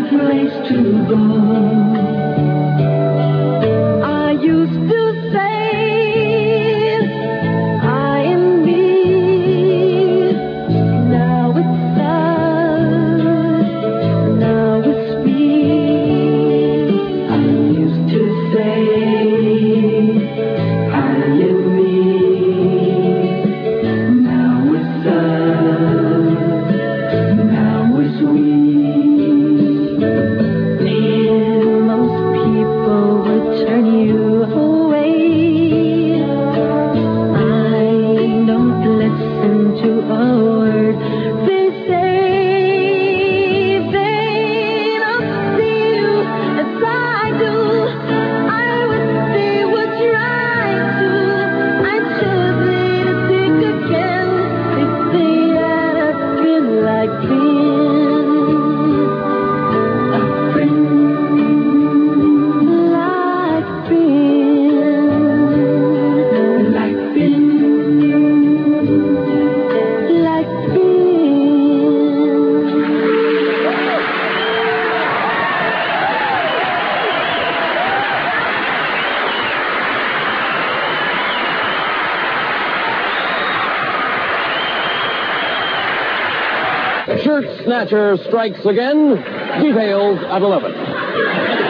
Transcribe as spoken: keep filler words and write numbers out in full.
place to go. I used to say I am me. Now it's sad. Now it's me. I used to say I am me. Now it's sad. Now it's we. Most people would turn you away. I don't listen to a word they say. They don't see you as I do. I wish they would try to. I should need to think again if they had been like me. Shirt Snatcher strikes again. Details at eleven.